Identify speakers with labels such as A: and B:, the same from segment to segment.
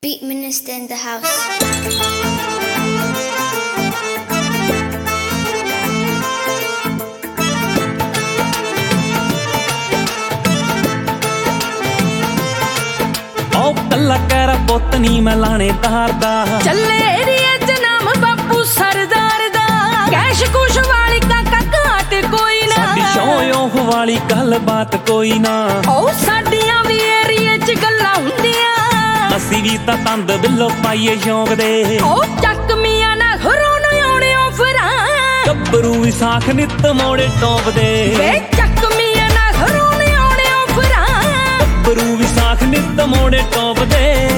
A: Beat Minister in the house.
B: ਕੱਲਾ ਕਹਿਰਾ ਪੁੱਤ ਨੀ ਮੈਂ ਲਾਣੇਦਾਰ ਦਾ
C: ਚੱਲੇ ਏਰੀਏ ਚ ਨਾਮ ਬਾਪੂ ਸਰਦਾਰ ਦਾ ਕੈਸ਼ ਕੁਸ਼ ਵਾਲੀ ਕਾਕਾ ਘਾਟ ਕੋਈ ਨਾ
B: ਸਾਡੀ ਸ਼ੌਂਹ ਵਾਲੀ ਗੱਲ ਬਾਤ ਕੋਈ ਨਾ
C: ਉਹ ਸਾਡੀਆਂ ਵੀ ਏਰੀਏ ਚ ਗੱਲਾਂ ਹੁੰਦੀਆਂ
B: ਅਸੀਂ ਵੀ ਤਾਂ ਤੰਦ ਬਿੱਲੋ ਪਾਈਏ ਸ਼ੌਂਕ ਦੇ
C: ਉਹ ਚੱਕ ਮੀਆਂ ਨਾ ਘਰੋਂ ਨੂੰ ਆਉਣੇ ਆਫਰਾਂ
B: ਗੱਭਰੂ ਵੀ ਸਾਖ ਨਿੱਤ ਮੋੜੇ ਟੋਪਦੇ
C: ਵੇ ਚੱਕ ਮੀਆਂ ਨਾ ਘਰੋਂ ਨੂੰ ਆਉਣੇ ਆਫਰਾਂ
B: ਗੱਭਰੂ ਵੀ ਸਾਖ ਨਿੱਤ ਮੋੜੇ ਟੋਪਦੇ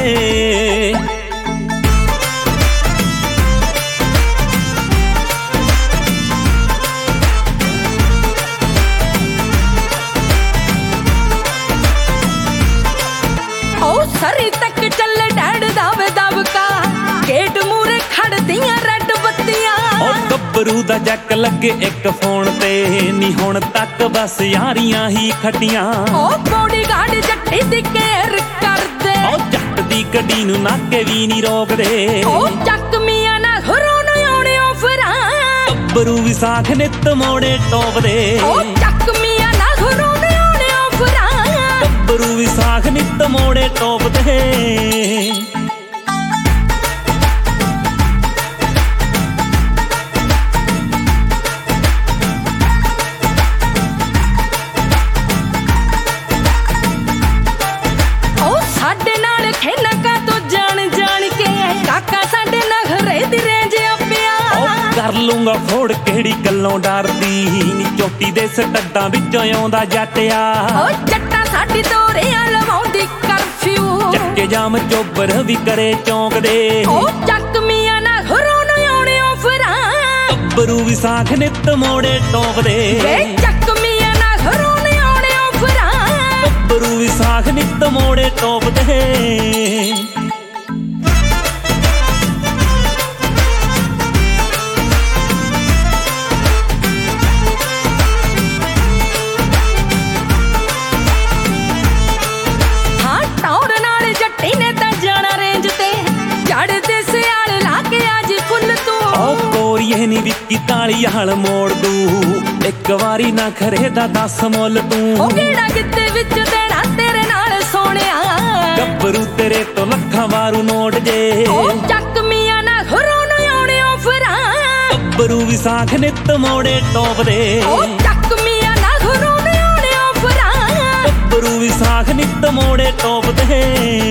C: ਸਰੀ ਤੱਕ ਚੱਲੇ ਡੈਡ ਦਬ ਦਬਕਾ ਗੇਟ ਮੂਰੇ ਖੜਦੀਆਂ ਰੈੱਡ ਬੱਤੀਆਂ
B: ਉਹ ਗੱਭਰੂ ਦਾ ਜੱਕ ਲੱਗੇ ਇੱਕ ਫੋਨ ਤੇ ਨੀ ਹੁਣ ਤੱਕ ਬਸ ਯਾਰੀਆਂ ਹੀ ਖੱਟੀਆਂ
C: ਉਹ ਬੋਡੀਗਾਰਡ ਜੱਟੀ ਦੀ ਕੇਅਰ ਕਰਦੇ
B: ਉਹ ਜੱਟ ਦੀ ਗੱਡੀ ਨੂੰ ਨਾਕੇ ਵੀ ਨੀ ਰੋਕਦੇ
C: ਉਹ ਚੱਕ ਮੀਆਂ ਨਾ ਘਰੋਂ ਨੂੰ ਆਉਣੇ ਆਫਰਾਂ
B: ਗੱਭਰੂ ਵੀ ਸਾਖ ਨਿੱਤ ਮੋੜੇ ਟੋਪਦੇ
C: ਉਹ ਚੱਕ ਮੀਆਂ ਨਾ ਘਰੋਂ ਨੂੰ ਆਉਣੇ ਆਫਰਾਂ
B: ਗੱਭਰੂ ਵੀ ਸਾਖ ਨਿੱਤ ਮੋੜੇ ਟੋਪਦੇ
C: ਉਹ ਸਾਡੇ ਨਾਲ ਖੇਨਕਾ ਤੋਂ ਜਾਣ ਜਾਣ ਕੇ ਕਾਕਾ ਸਾਡੇ ਨਖਰੇ ਦੀ ਰੇਂਜ ਆਪਿਆ
B: ਉਹ ਕਰ ਲੂੰਗਾ ਫੋੜ ਕਿਹੜੀ ਗੱਲੋਂ ਡਰਦੀ ਨੀ ਚੋਟੀ ਦੇ ਸਟੱਡਾਂ ਵਿੱਚੋਂ ਆਉਂਦਾ ਜੱਟਿਆ
C: ਉਹ ਜੱਟਾ ਸਾਡੀ ਤੋਰਿਆਂ ਲਵਾਉਂਦੀ ਕਰਫਿਊ
B: ਚੱਕੇ ਜਾਮ ਚੋਬਰ ਵੀ ਕਰੇ ਚੌਂਕ ਦੇ
C: ਉਹ ਚੱਕ ਮੀਆਂ ਨਾ ਘਰੋਂ ਨੂੰ ਆਉਣੇ ਆਫਰਾਂ
B: ਗੱਭਰੂ ਵੀ ਸਾਖ ਨਿੱਤ ਮੋੜੇ ਟੋਪਦੇ
C: ਵੇ ਚੱਕ ਮੀਆਂ ਨਾ ਘਰੋਂ ਨੂੰ ਆਉਣੇ ਆਫਰਾਂ
B: ਗੱਭਰੂ ਵੀ ਸਾਖ ਨਿੱਤ ਮੋੜੇ ਟੋਪਦੇ ਨੀ ਵਿੱਕੀ ਤਾਲੀ ਹਾਲ ਮੋੜ ਦੂ ਇੱਕ ਵਾਰੀ ਨਾ ਖਰੇ ਦਾ ਦੱਸ ਮੁੱਲ ਤੂੰ
C: ਉਹ ਕਿਹੜਾ ਕਿਤੇ ਵਿੱਚ ਦੇਣਾ ਤੇਰੇ ਨਾਲ ਸੋਹਣਿਆ
B: ਗੱਭਰੂ ਤੇਰੇ ਤੋਂ ਲੱਖਾਂ ਵਾਰੂ ਨੋਟ ਜੇ
C: ਉਹ ਚੱਕ ਮੀਆਂ ਨਾ ਘਰੋਂ ਨੂੰ ਆਉਣੇ ਆਫਰਾਂ
B: ਗੱਭਰੂ ਵੀ ਸਾਖ ਨਿੱਤ ਮੋੜੇ ਟੋਪਦੇ
C: ਉਹ ਚੱਕ ਮੀਆਂ ਨਾ ਘਰੋਂ ਨੂੰ ਆਉਣੇ ਆਫਰਾਂ
B: ਗੱਭਰੂ ਵੀ ਸਾਖ ਨਿੱਤ ਮੋੜੇ ਟੋਪਦੇ